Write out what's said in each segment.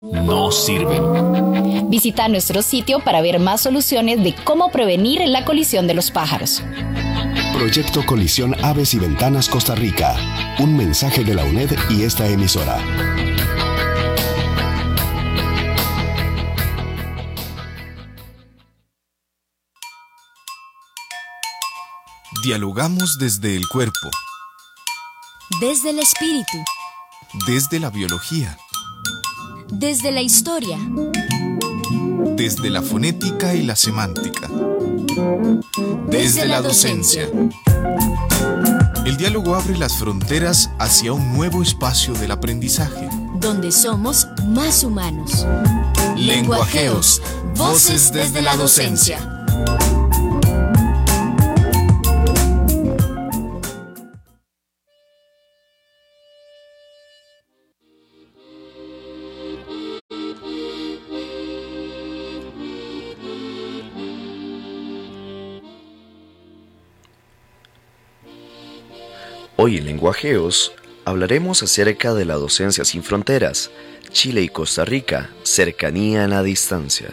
no sirven. Visita nuestro sitio para ver más soluciones de cómo prevenir la colisión de los pájaros. Proyecto Colisión Aves y Ventanas Costa Rica. Un mensaje de la UNED y esta emisora. Dialogamos desde el cuerpo, desde el espíritu, desde la biología, desde la historia, desde la fonética y la semántica, desde la docencia. El diálogo abre las fronteras hacia un nuevo espacio del aprendizaje, donde somos más humanos. Lenguajeos, voces desde la docencia. Hoy en Lenguajeos hablaremos acerca de la docencia sin fronteras, Chile y Costa Rica, cercanía en la distancia.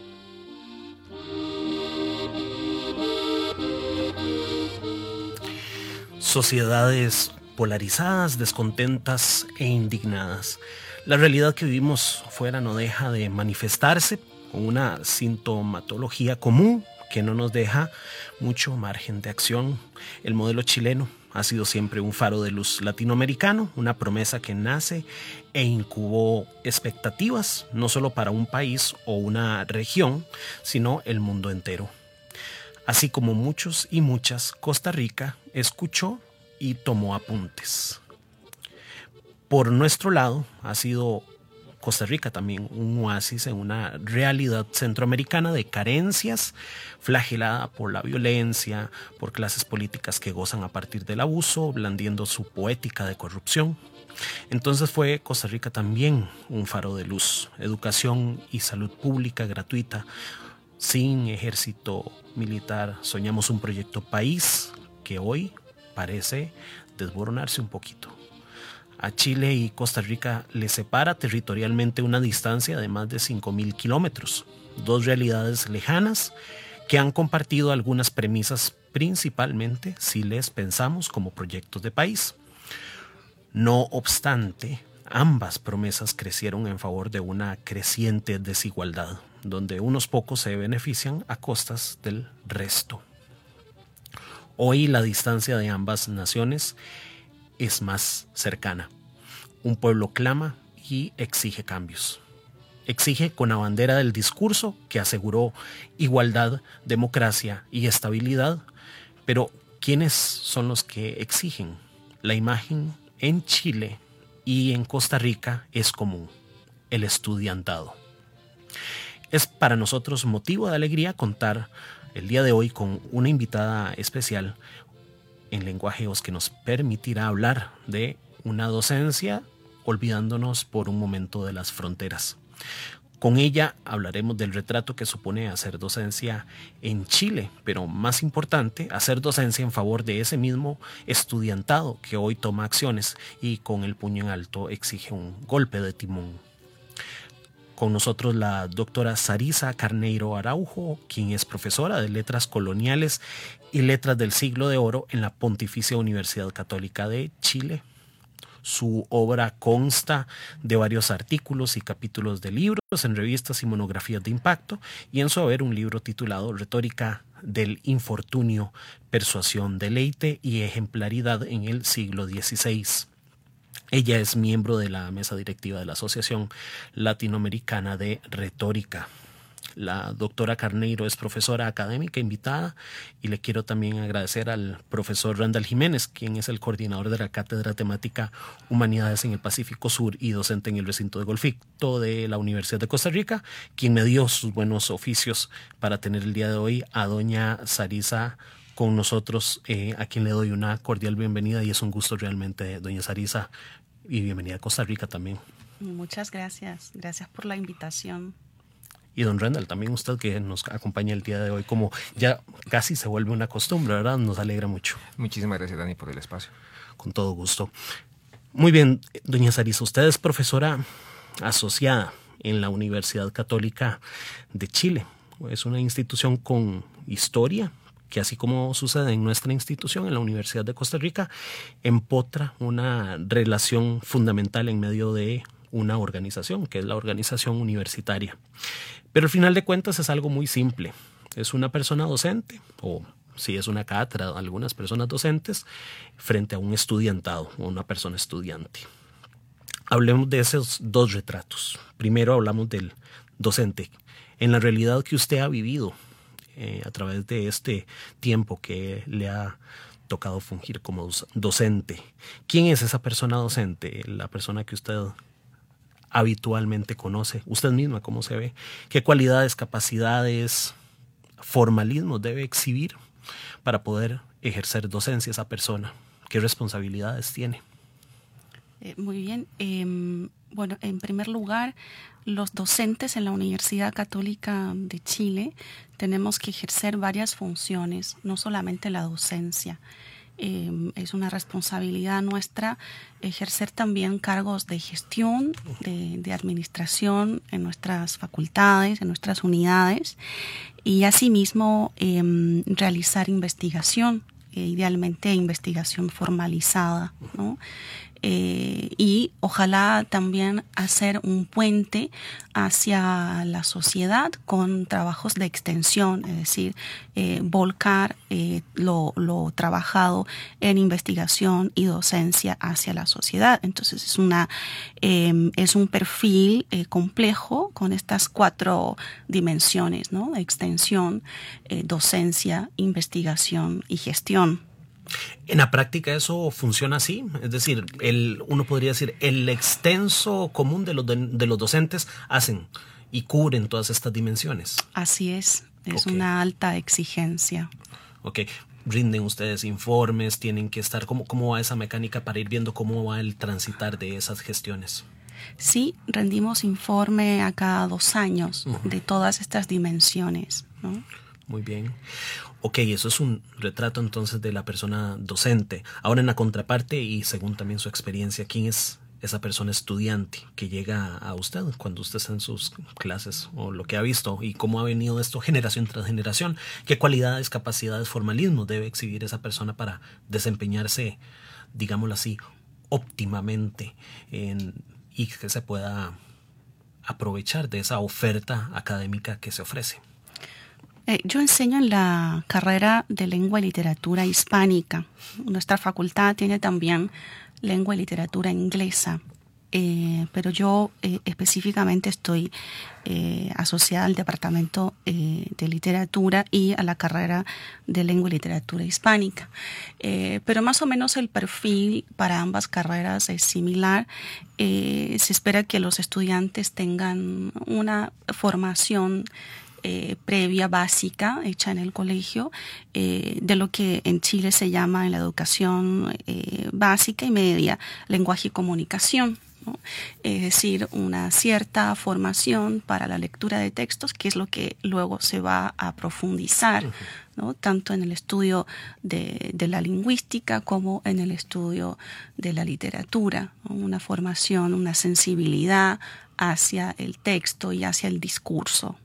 Sociedades polarizadas, descontentas e indignadas. La realidad que vivimos fuera no deja de manifestarse con una sintomatología común que no nos deja mucho margen de acción. El modelo chileno ha sido siempre un faro de luz latinoamericano, una promesa que nace e incubó expectativas, no solo para un país o una región, sino el mundo entero. Así como muchos y muchas, Costa Rica escuchó y tomó apuntes. Por nuestro lado, ha sido Costa Rica también un oasis en una realidad centroamericana de carencias, flagelada por la violencia, por clases políticas que gozan a partir del abuso, blandiendo su poética de corrupción. Entonces fue Costa Rica también un faro de luz, educación y salud pública gratuita, sin ejército militar. Soñamos un proyecto país que hoy parece desboronarse un poquito. A Chile y Costa Rica les separa territorialmente una distancia de más de 5.000 kilómetros, dos realidades lejanas que han compartido algunas premisas, principalmente si les pensamos como proyectos de país. No obstante, ambas promesas crecieron en favor de una creciente desigualdad, donde unos pocos se benefician a costas del resto. Hoy la distancia de ambas naciones es más cercana. Un pueblo clama y exige cambios. Exige con la bandera del discurso que aseguró igualdad, democracia y estabilidad. Pero ¿quiénes son los que exigen? La imagen en Chile y en Costa Rica es común: el estudiantado. Es para nosotros motivo de alegría contar el día de hoy con una invitada especial en Lenguajeos que nos permitirá hablar de una docencia olvidándonos por un momento de las fronteras. Con ella hablaremos del retrato que supone hacer docencia en Chile, pero más importante, hacer docencia en favor de ese mismo estudiantado que hoy toma acciones y con el puño en alto exige un golpe de timón. Con nosotros la doctora Sarisa Carneiro Araujo, quien es profesora de Letras Coloniales y Letras del Siglo de Oro en la Pontificia Universidad Católica de Chile. Su obra consta de varios artículos y capítulos de libros en revistas y monografías de impacto, y en su haber un libro titulado Retórica del Infortunio, Persuasión, Deleite y Ejemplaridad en el siglo XVI. Ella es miembro de la mesa directiva de la Asociación Latinoamericana de Retórica. La doctora Carneiro es profesora académica invitada, y le quiero también agradecer al profesor Randall Jiménez, quien es el coordinador de la Cátedra Temática Humanidades en el Pacífico Sur y docente en el recinto de Golfito de la Universidad de Costa Rica, quien me dio sus buenos oficios para tener el día de hoy a doña Sarisa con nosotros, a quien le doy una cordial bienvenida, y es un gusto realmente, doña Sarisa, y bienvenida a Costa Rica también. Muchas gracias, gracias por la invitación. Y don Randall, también usted que nos acompaña el día de hoy, como ya casi se vuelve una costumbre, ¿verdad? Nos alegra mucho. Muchísimas gracias, Dani, por el espacio. Con todo gusto. Muy bien, doña Sarisa, usted es profesora asociada en la Universidad Católica de Chile. Es una institución con historia, que así como sucede en nuestra institución, en la Universidad de Costa Rica, empotra una relación fundamental en medio de una organización, que es la organización universitaria. Pero al final de cuentas es algo muy simple. Es una persona docente, o si es una cátedra, algunas personas docentes, frente a un estudiantado o una persona estudiante. Hablemos de esos dos retratos. Primero hablamos del docente. En la realidad que usted ha vivido a través de este tiempo que le ha tocado fungir como docente, ¿quién es esa persona docente? La persona que usted habitualmente conoce, usted misma, ¿cómo se ve? ¿Qué cualidades, capacidades, formalismos debe exhibir para poder ejercer docencia esa persona? ¿Qué responsabilidades tiene? Muy bien. Bueno, en primer lugar, los docentes en la Universidad Católica de Chile tenemos que ejercer varias funciones, no solamente la docencia. Es una responsabilidad nuestra ejercer también cargos de gestión, de administración en nuestras facultades, en nuestras unidades, y asimismo realizar investigación, idealmente investigación formalizada, ¿no? Y ojalá también hacer un puente hacia la sociedad con trabajos de extensión, es decir, volcar lo trabajado en investigación y docencia hacia la sociedad. Entonces es un perfil complejo con estas 4 dimensiones, ¿no? Extensión, docencia, investigación y gestión. En la práctica eso funciona así, es decir, uno podría decir el extenso común de los docentes hacen y cubren todas estas dimensiones. Así es una alta exigencia. Ok, rinden ustedes informes, tienen que estar, ¿cómo va esa mecánica para ir viendo cómo va el transitar de esas gestiones? Sí, rendimos informe a cada 2 años de todas estas dimensiones, ¿no? Muy bien. Ok, eso es un retrato entonces de la persona docente. Ahora en la contraparte y según también su experiencia, ¿quién es esa persona estudiante que llega a usted cuando usted está en sus clases o lo que ha visto y cómo ha venido esto generación tras generación? ¿Qué cualidades, capacidades, formalismos debe exhibir esa persona para desempeñarse, digámoslo así, óptimamente y que se pueda aprovechar de esa oferta académica que se ofrece? Yo enseño en la carrera de Lengua y Literatura Hispánica. Nuestra facultad tiene también Lengua y Literatura Inglesa, pero yo específicamente estoy asociada al Departamento de Literatura y a la carrera de Lengua y Literatura Hispánica. Pero más o menos el perfil para ambas carreras es similar. Se espera que los estudiantes tengan una formación previa básica hecha en el colegio, de lo que en Chile se llama en la educación básica y media lenguaje y comunicación, ¿no? Es decir, una cierta formación para la lectura de textos, que es lo que luego se va a profundizar, ¿no? Tanto en el estudio de la lingüística como en el estudio de la literatura, ¿no? Una formación, una sensibilidad hacia el texto y hacia el discurso.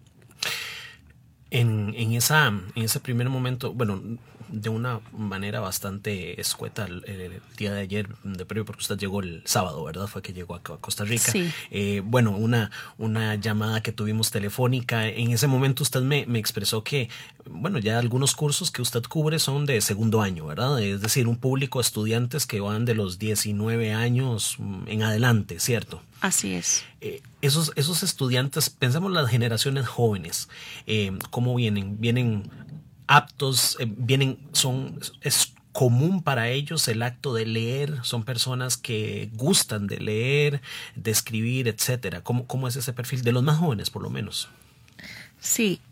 En ese primer momento, bueno, de una manera bastante escueta el día de ayer, de previo, porque usted llegó el sábado, ¿verdad? Fue que llegó a Costa Rica. Sí. Bueno, una llamada que tuvimos telefónica. En ese momento usted me expresó que, bueno, ya algunos cursos que usted cubre son de segundo año, ¿verdad? Es decir, un público de estudiantes que van de los 19 años en adelante, ¿cierto? Así es. Esos estudiantes, pensemos las generaciones jóvenes, ¿cómo vienen? ¿Vienen aptos? ¿Es común para ellos el acto de leer? ¿Son personas que gustan de leer, de escribir, etcétera? ¿Cómo es ese perfil de los más jóvenes, por lo menos? Sí,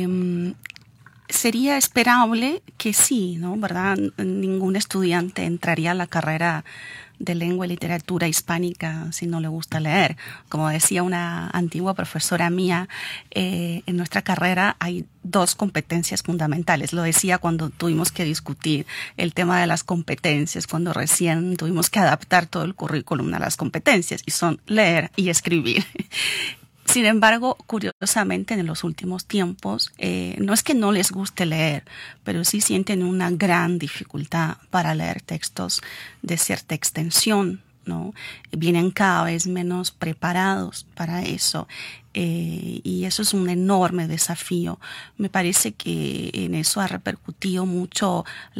sería esperable que sí, ¿no? ¿Verdad? Ningún estudiante entraría a la carrera de Lengua y Literatura Hispánica si no le gusta leer. Como decía una antigua profesora mía, en nuestra carrera hay 2 competencias fundamentales. Lo decía cuando tuvimos que discutir el tema de las competencias, cuando recién tuvimos que adaptar todo el currículum a las competencias, y son leer y escribir. Sin embargo, curiosamente, en los últimos tiempos, no es que no les guste leer, pero sí sienten una gran dificultad para leer textos de cierta extensión, ¿no? Vienen cada vez menos preparados para eso. Y eso es un enorme desafío. Me parece que en eso ha repercutido mucho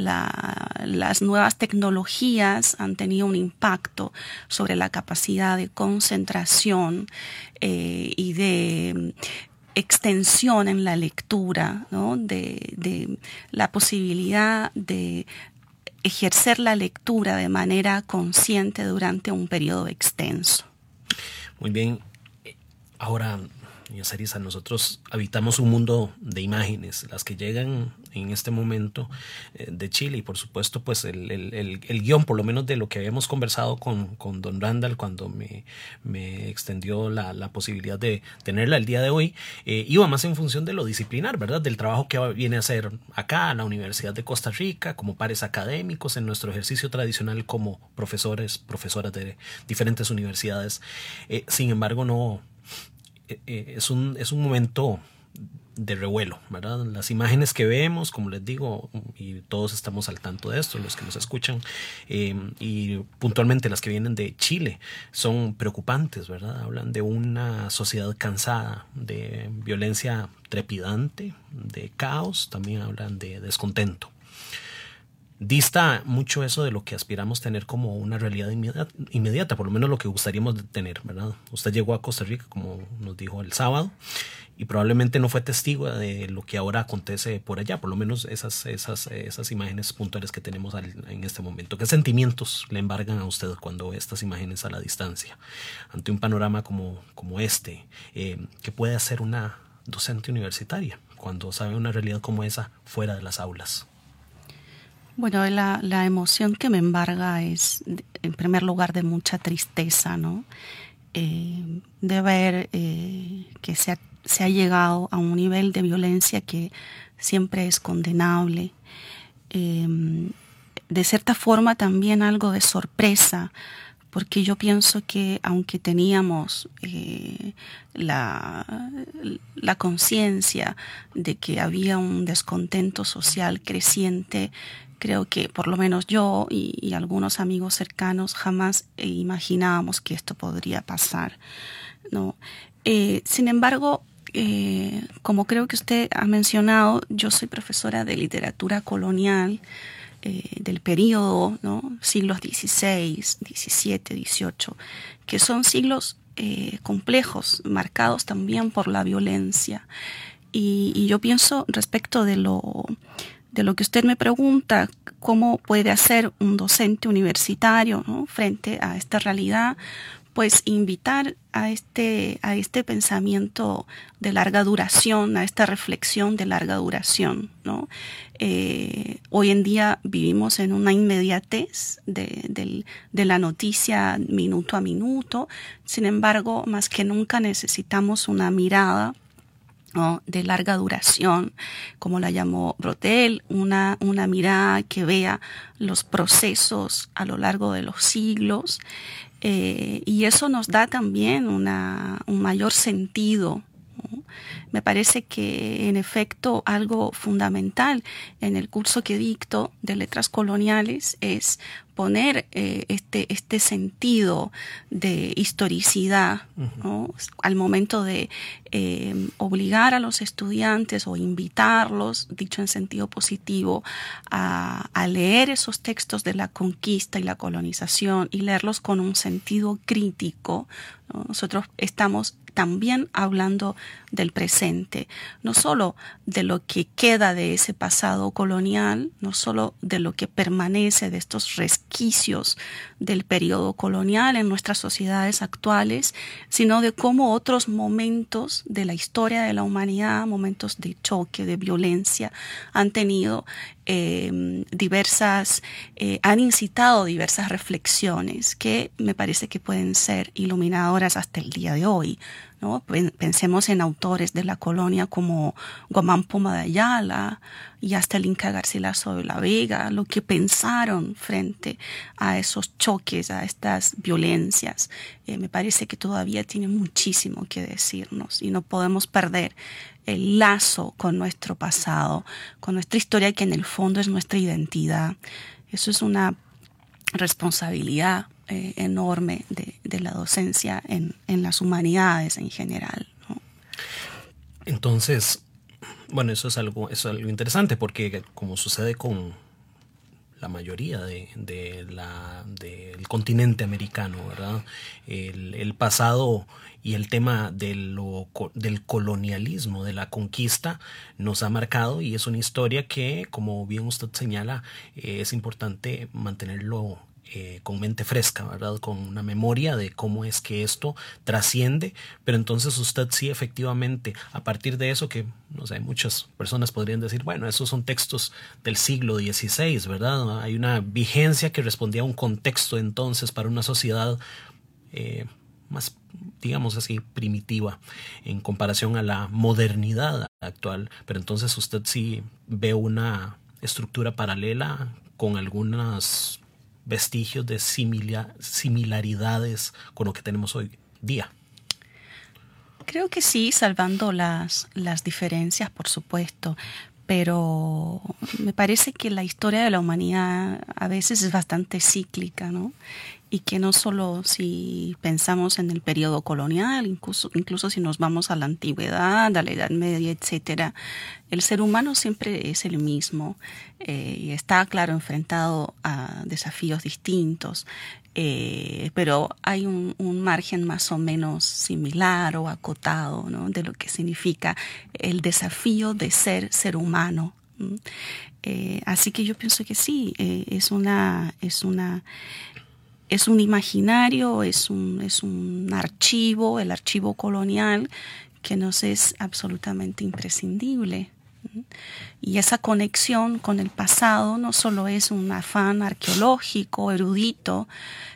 las nuevas tecnologías, han tenido un impacto sobre la capacidad de concentración y de extensión en la lectura, ¿no? De la posibilidad de ejercer la lectura de manera consciente durante un periodo extenso. Muy bien. Ahora, doña Sarisa, nosotros habitamos un mundo de imágenes, las que llegan en este momento de Chile, y por supuesto pues el guión, por lo menos de lo que habíamos conversado con don Randall cuando me extendió la posibilidad de tenerla el día de hoy, iba más en función de lo disciplinar, ¿verdad? Del trabajo que viene a hacer acá la Universidad de Costa Rica, como pares académicos, en nuestro ejercicio tradicional como profesoras de diferentes universidades. Sin embargo, no... Es un momento de revuelo, ¿verdad? Las imágenes que vemos, como les digo, y todos estamos al tanto de esto, los que nos escuchan, y puntualmente las que vienen de Chile, son preocupantes, ¿verdad? Hablan de una sociedad cansada, de violencia trepidante, de caos, también hablan de descontento. Dista mucho eso de lo que aspiramos tener como una realidad inmediata, por lo menos lo que gustaríamos de tener, ¿verdad? Usted llegó a Costa Rica, como nos dijo, el sábado, y probablemente no fue testigo de lo que ahora acontece por allá, por lo menos esas imágenes puntuales que tenemos en este momento. ¿Qué sentimientos le embargan a usted cuando ve estas imágenes a la distancia? Ante un panorama como este, ¿qué puede hacer una docente universitaria cuando sabe una realidad como esa fuera de las aulas? Bueno, la emoción que me embarga es, en primer lugar, de mucha tristeza, ¿no? De ver que se ha llegado a un nivel de violencia que siempre es condenable. De cierta forma, también algo de sorpresa, porque yo pienso que aunque teníamos la conciencia de que había un descontento social creciente, creo que por lo menos yo y algunos amigos cercanos jamás imaginábamos que esto podría pasar, ¿no? Sin embargo, como creo que usted ha mencionado, yo soy profesora de literatura colonial del periodo, ¿no? Siglos XVI, XVII, XVIII, que son siglos complejos, marcados también por la violencia. Y yo pienso respecto de lo que usted me pregunta, cómo puede hacer un docente universitario, ¿no? Frente a esta realidad, pues invitar a este pensamiento de larga duración, a esta reflexión de larga duración, ¿no? Hoy en día vivimos en una inmediatez de la noticia minuto a minuto. Sin embargo, más que nunca necesitamos una mirada, ¿no?, de larga duración, como la llamó Braudel, una mirada que vea los procesos a lo largo de los siglos, y eso nos da también un mayor sentido, ¿no? Me parece que en efecto algo fundamental en el curso que dicto de letras coloniales es poner este sentido de historicidad, ¿no?, al momento de obligar a los estudiantes o invitarlos, dicho en sentido positivo, a leer esos textos de la conquista y la colonización y leerlos con un sentido crítico, ¿no? Nosotros estamos también hablando del presente, no solo de lo que queda de ese pasado colonial, no solo de lo que permanece de estos resquicios del periodo colonial en nuestras sociedades actuales, sino de cómo otros momentos de la historia de la humanidad, momentos de choque, de violencia, han tenido han incitado diversas reflexiones que me parece que pueden ser iluminadoras hasta el día de hoy, ¿no? Pensemos en autores de la colonia como Guamán Poma de Ayala y hasta el Inca Garcilaso de la Vega, lo que pensaron frente a esos choques, a estas violencias. Me parece que todavía tiene muchísimo que decirnos y no podemos perder el lazo con nuestro pasado, con nuestra historia, que en el fondo es nuestra identidad. Eso es una responsabilidad enorme de la docencia en las humanidades en general, ¿no? Entonces, bueno, eso es algo interesante, porque como sucede con la mayoría del continente americano, ¿verdad? El pasado y el tema del colonialismo, de la conquista, nos ha marcado, y es una historia que, como bien usted señala, es importante mantenerlo con mente fresca, ¿verdad? Con una memoria de cómo es que esto trasciende. Pero entonces usted sí, efectivamente, a partir de eso, que no sé, muchas personas podrían decir, bueno, esos son textos del siglo XVI, ¿verdad? Hay una vigencia que respondía a un contexto entonces para una sociedad más, digamos así, primitiva en comparación a la modernidad actual. Pero entonces usted sí ve una estructura paralela con algunos vestigios de similaridades con lo que tenemos hoy día. Creo que sí, salvando las diferencias, por supuesto, pero me parece que la historia de la humanidad a veces es bastante cíclica, ¿no? Y que no solo si pensamos en el periodo colonial, incluso si nos vamos a la antigüedad, a la Edad Media, etcétera, el ser humano siempre es el mismo y está, claro, enfrentado a desafíos distintos, pero hay un margen más o menos similar o acotado, ¿no? De lo que significa el desafío de ser humano. Así que yo pienso que sí, es un imaginario, es un archivo, el archivo colonial, que nos es absolutamente imprescindible. Y esa conexión con el pasado no solo es un afán arqueológico, erudito,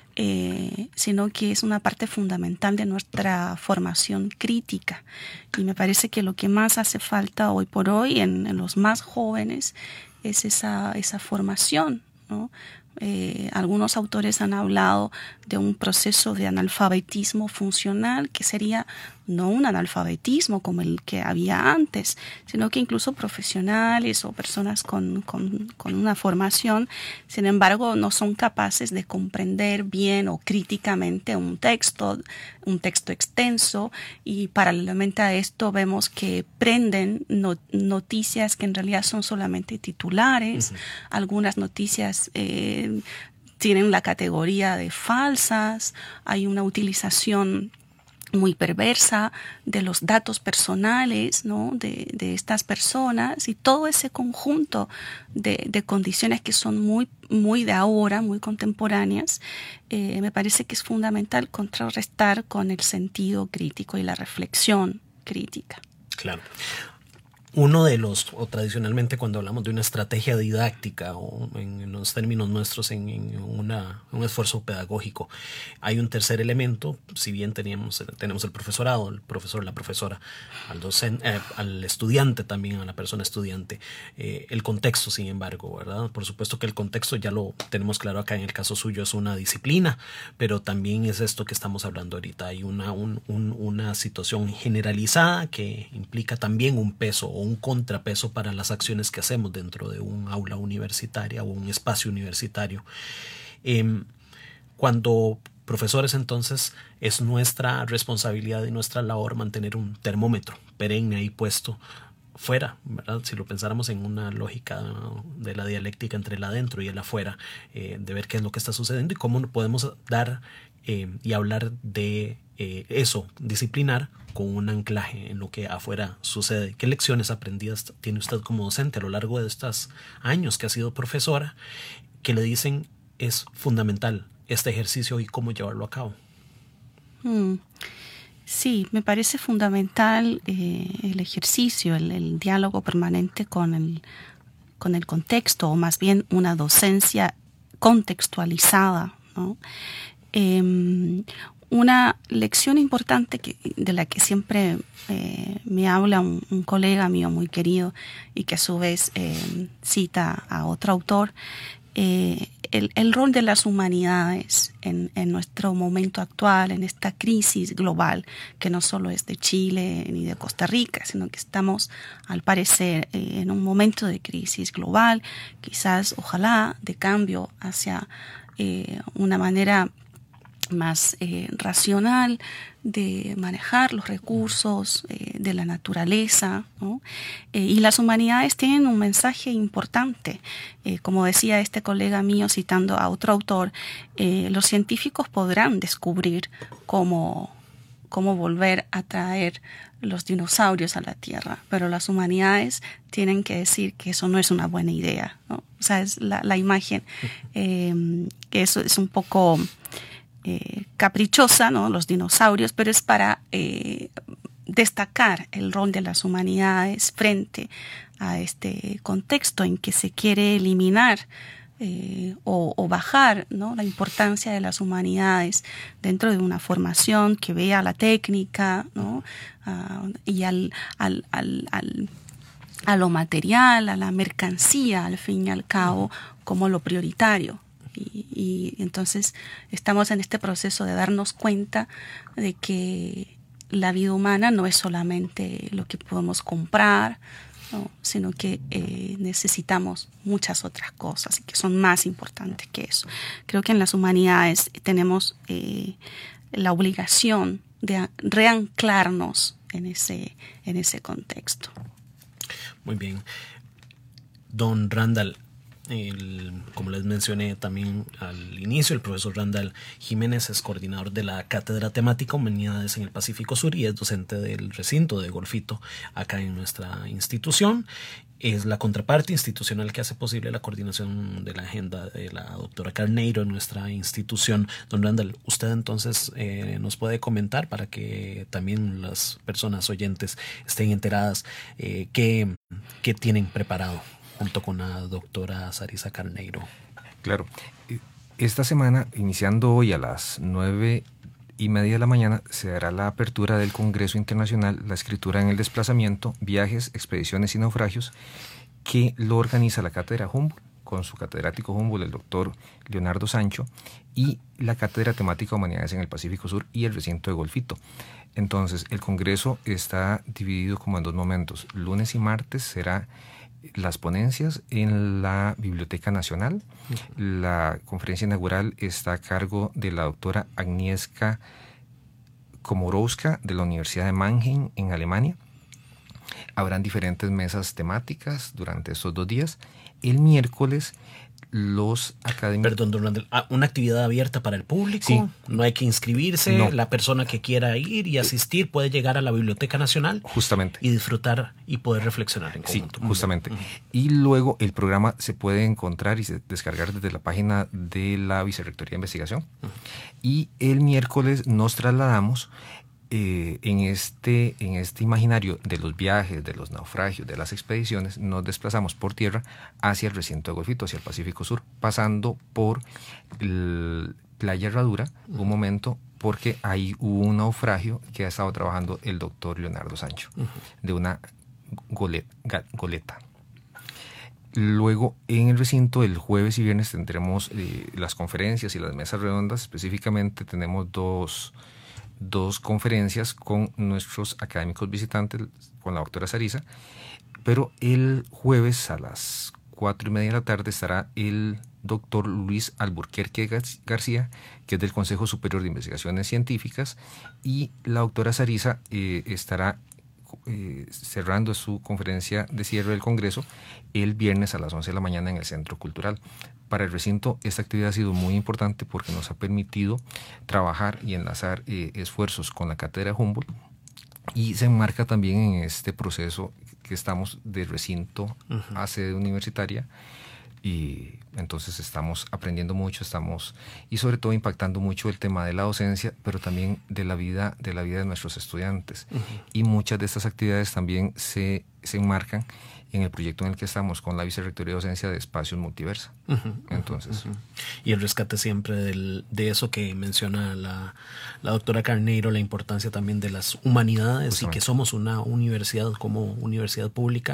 sino que es una parte fundamental de nuestra formación crítica. Y me parece que lo que más hace falta hoy por hoy en los más jóvenes es esa formación, ¿no? Algunos autores han hablado de un proceso de analfabetismo funcional, que sería no un analfabetismo como el que había antes, sino que incluso profesionales o personas con una formación, sin embargo, no son capaces de comprender bien o críticamente un texto extenso, y paralelamente a esto vemos que prenden noticias que en realidad son solamente titulares. Algunas noticias tienen la categoría de falsas, hay una utilización muy perversa de los datos personales, ¿no? de estas personas, y todo ese conjunto de condiciones que son muy de ahora, muy contemporáneas. Me parece que es fundamental contrarrestar con el sentido crítico y la reflexión crítica. Claro. Uno de los, o tradicionalmente cuando hablamos de una estrategia didáctica, o en los términos nuestros en un esfuerzo pedagógico, hay un tercer elemento. Si bien tenemos el profesorado, el profesor, la profesora, al docente, al estudiante también, a la persona estudiante, el contexto, sin embargo, ¿verdad? Por supuesto que el contexto ya lo tenemos claro acá, en el caso suyo es una disciplina, pero también es esto que estamos hablando ahorita. Hay una situación generalizada que implica también un peso o un contrapeso para las acciones que hacemos dentro de un aula universitaria o un espacio universitario. Cuando profesores, entonces, es nuestra responsabilidad y nuestra labor mantener un termómetro perenne ahí puesto fuera, ¿verdad? Si lo pensáramos en una lógica de la dialéctica entre el adentro y el afuera, de ver qué es lo que está sucediendo y cómo podemos dar y hablar de eso, disciplinar, con un anclaje en lo que afuera sucede. ¿Qué lecciones aprendidas tiene usted como docente a lo largo de estos años que ha sido profesora, que le dicen es fundamental este ejercicio y cómo llevarlo a cabo? Sí, me parece fundamental el ejercicio, el diálogo permanente con el contexto, o más bien una docencia contextualizada, ¿no? Una lección importante de la que siempre me habla un colega mío muy querido y que a su vez cita a otro autor, el rol de las humanidades en nuestro momento actual, en esta crisis global, que no solo es de Chile ni de Costa Rica, sino que estamos, al parecer, en un momento de crisis global, quizás, ojalá, de cambio hacia una manera más racional de manejar los recursos de la naturaleza, ¿no? Y las humanidades tienen un mensaje importante. Como decía este colega mío citando a otro autor, los científicos podrán descubrir cómo volver a traer los dinosaurios a la Tierra, pero las humanidades tienen que decir que eso no es una buena idea, ¿no? O sea, es la imagen, que eso es un poco caprichosa, ¿no? Los dinosaurios, pero es para destacar el rol de las humanidades frente a este contexto en que se quiere eliminar o bajar, ¿no? La importancia de las humanidades dentro de una formación que vea la técnica, ¿no? Y a lo material, a la mercancía, al fin y al cabo, como lo prioritario. Y entonces estamos en este proceso de darnos cuenta de que la vida humana no es solamente lo que podemos comprar, ¿no? Sino que necesitamos muchas otras cosas y que son más importantes que eso. Creo que en las humanidades tenemos la obligación de reanclarnos en ese contexto. Muy bien. Don Randall, como les mencioné también al inicio, el profesor Randall Jiménez es coordinador de la Cátedra Temática Humanidades en el Pacífico Sur y es docente del recinto de Golfito acá en nuestra institución. Es la contraparte institucional que hace posible la coordinación de la agenda de la doctora Carneiro en nuestra institución. Don Randall, usted entonces nos puede comentar para que también las personas oyentes estén enteradas qué tienen preparado junto con la doctora Sarisa Carneiro. Claro. Esta semana, iniciando hoy a las 9:30 de la mañana, se dará la apertura del Congreso Internacional La Escritura en el Desplazamiento, Viajes, Expediciones y Naufragios, que lo organiza la Cátedra Humboldt, con su catedrático Humboldt, el doctor Leonardo Sancho, y la Cátedra Temática Humanidades en el Pacífico Sur y el recinto de Golfito. Entonces, el Congreso está dividido como en dos momentos. Lunes y martes será las ponencias en la Biblioteca Nacional. La conferencia inaugural está a cargo de la doctora Agnieszka Komorowska de la Universidad de Mannheim en Alemania. Habrán diferentes mesas temáticas durante estos 2 días. El miércoles los académicos... Perdón, don Randall, ¿una actividad abierta para el público? Sí. ¿No hay que inscribirse? No. La persona que quiera ir y asistir puede llegar a la Biblioteca Nacional Justamente. Y disfrutar y poder reflexionar en conjunto. Sí, justamente. Y luego el programa se puede encontrar y descargar desde la página de la Vicerrectoría de Investigación. Y el miércoles nos trasladamos en este imaginario de los viajes, de los naufragios, de las expediciones, nos desplazamos por tierra hacia el recinto de Golfito, hacia el Pacífico Sur, pasando por Playa Herradura, un momento, porque ahí hubo un naufragio que ha estado trabajando el doctor Leonardo Sancho, de una goleta. Luego, en el recinto, el jueves y viernes tendremos las conferencias y las mesas redondas. Específicamente tenemos dos conferencias con nuestros académicos visitantes, con la doctora Sarisa, pero el jueves a las 4:30 de la tarde estará el doctor Luis Alburquerque García, que es del Consejo Superior de Investigaciones Científicas, y la doctora Sarisa estará cerrando su conferencia de cierre del Congreso el viernes a las 11 de la mañana en el Centro Cultural. Para el recinto esta actividad ha sido muy importante porque nos ha permitido trabajar y enlazar esfuerzos con la Cátedra Humboldt, y se enmarca también en este proceso que estamos de recinto a sede universitaria, y entonces estamos aprendiendo mucho, y sobre todo impactando mucho el tema de la docencia, pero también de la vida de nuestros estudiantes. Y muchas de estas actividades también se enmarcan en el proyecto en el que estamos con la Vicerrectoría de Docencia de Espacios Multiversa. Entonces, y el rescate siempre de eso que menciona la doctora Carneiro, la importancia también de las humanidades, justamente, y que somos una universidad como universidad pública.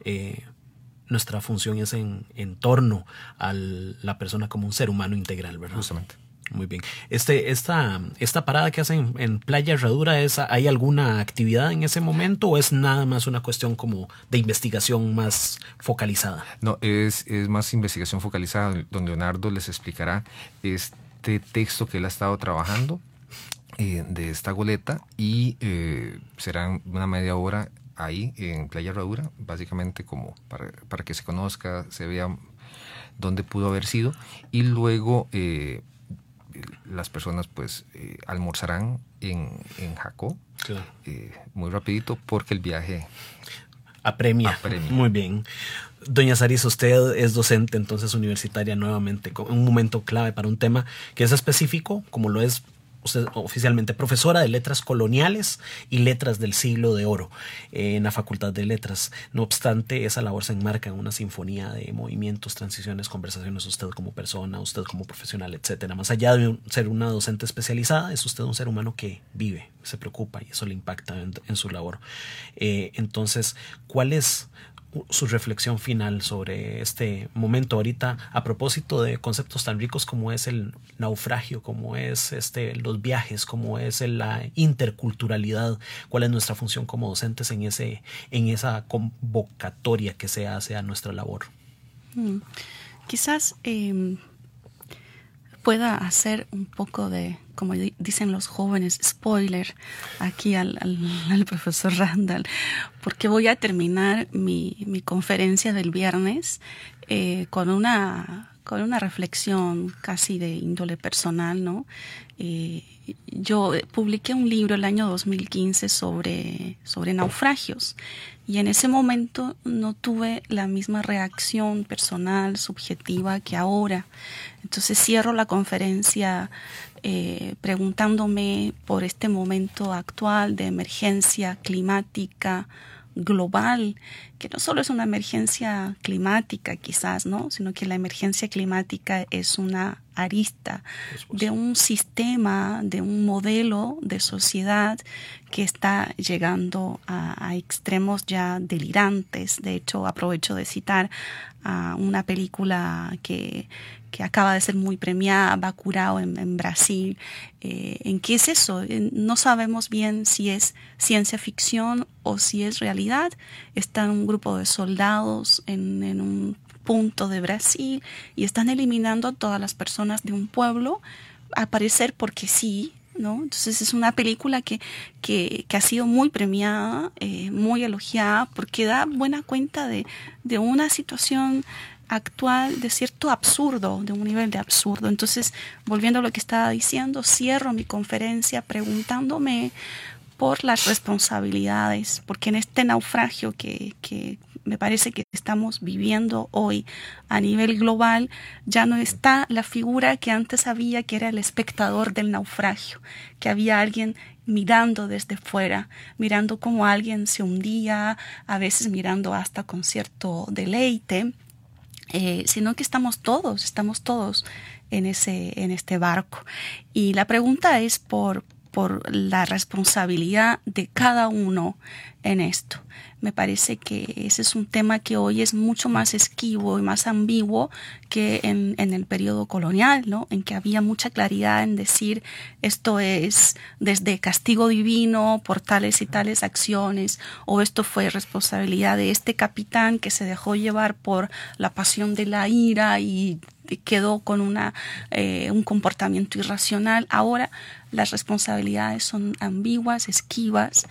Nuestra función es en torno a la persona como un ser humano integral, ¿verdad? Justamente. Muy bien. Esta parada que hacen en Playa Herradura, ¿hay alguna actividad en ese momento o es nada más una cuestión como de investigación más focalizada? No, es más investigación focalizada. Don Leonardo les explicará este texto que él ha estado trabajando de esta goleta, y será una media hora ahí en Playa Herradura, básicamente como para que se conozca, se vea dónde pudo haber sido, y luego las personas pues almorzarán en Jacó, claro, muy rapidito, porque el viaje apremia. Muy bien. Doña Sarisa, usted es docente entonces universitaria nuevamente, con un momento clave para un tema que es específico, como lo es usted oficialmente, profesora de Letras Coloniales y Letras del Siglo de Oro en la Facultad de Letras. No obstante, esa labor se enmarca en una sinfonía de movimientos, transiciones, conversaciones, usted como persona, usted como profesional, etcétera. Más allá de ser una docente especializada, es usted un ser humano que vive, se preocupa, y eso le impacta en su labor. Entonces, ¿cuál es su reflexión final sobre este momento ahorita a propósito de conceptos tan ricos como es el naufragio, como es los viajes, como es la interculturalidad? ¿Cuál es nuestra función como docentes en esa convocatoria que se hace a nuestra labor? Quizás pueda hacer un poco de, como dicen los jóvenes, spoiler aquí al profesor Randall, porque voy a terminar mi conferencia del viernes con una reflexión casi de índole personal, ¿no? Yo publiqué un libro el año 2015 sobre naufragios, y en ese momento no tuve la misma reacción personal, subjetiva que ahora. Entonces cierro la conferencia preguntándome por este momento actual de emergencia climática global, que no solo es una emergencia climática quizás, ¿no?, sino que la emergencia climática es una arista de un sistema, de un modelo de sociedad que está llegando a extremos ya delirantes. De hecho, aprovecho de citar a una película que acaba de ser muy premiada, Bacurau, en Brasil. ¿En qué es eso? No sabemos bien si es ciencia ficción o si es realidad. Está un grupo de soldados en un punto de Brasil y están eliminando a todas las personas de un pueblo, al parecer porque sí, ¿no? Entonces es una película que ha sido muy premiada, muy elogiada, porque da buena cuenta de una situación actual, de cierto absurdo, de un nivel de absurdo. Entonces, volviendo a lo que estaba diciendo, cierro mi conferencia preguntándome por las responsabilidades, porque en este naufragio que me parece que estamos viviendo hoy a nivel global, ya no está la figura que antes había, que era el espectador del naufragio, que había alguien mirando desde fuera, mirando cómo alguien se hundía, a veces mirando hasta con cierto deleite, sino que estamos todos en este barco. Y la pregunta es por la responsabilidad de cada uno en esto. Me parece que ese es un tema que hoy es mucho más esquivo y más ambiguo que en el periodo colonial, ¿no?, en que había mucha claridad en decir esto es desde castigo divino por tales y tales acciones, o esto fue responsabilidad de este capitán que se dejó llevar por la pasión de la ira y quedó con un comportamiento irracional. Ahora las responsabilidades son ambiguas, esquivas,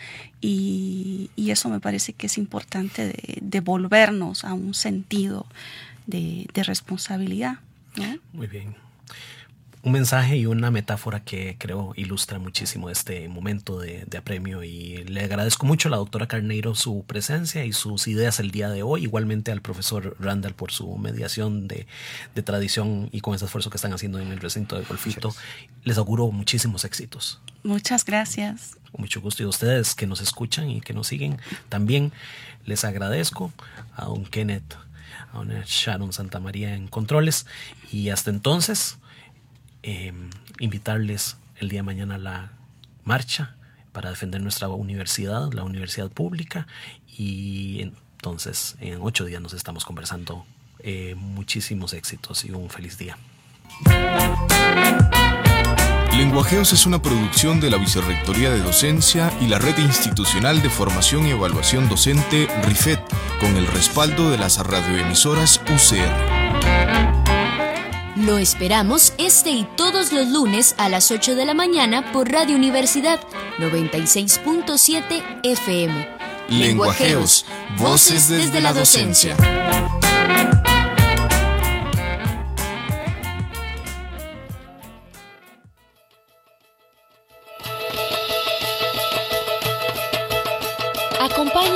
y eso me parece que es importante de devolvernos a un sentido de responsabilidad, ¿no? Muy bien. un mensaje y una metáfora que creo ilustra muchísimo este momento de apremio, y le agradezco mucho a la doctora Carneiro su presencia y sus ideas el día de hoy, igualmente al profesor Randall por su mediación de tradición y con ese esfuerzo que están haciendo en el recinto de Golfito. Les auguro muchísimos éxitos. Muchas gracias. Con mucho gusto, y a ustedes que nos escuchan y que nos siguen, también les agradezco a don Kenneth, a don Sharon Santamaría en controles, y hasta entonces invitarles el día de mañana a la marcha para defender nuestra universidad, la universidad pública, y entonces en 8 días nos estamos conversando. Muchísimos éxitos y un feliz día. Lenguajeos es una producción de la Vicerrectoría de Docencia y la Red Institucional de Formación y Evaluación Docente RIFED, con el respaldo de las radioemisoras UCR. Lo esperamos este y todos los lunes a las 8 de la mañana por Radio Universidad 96.7 FM. Lenguajeos, voces desde la docencia. Acompaña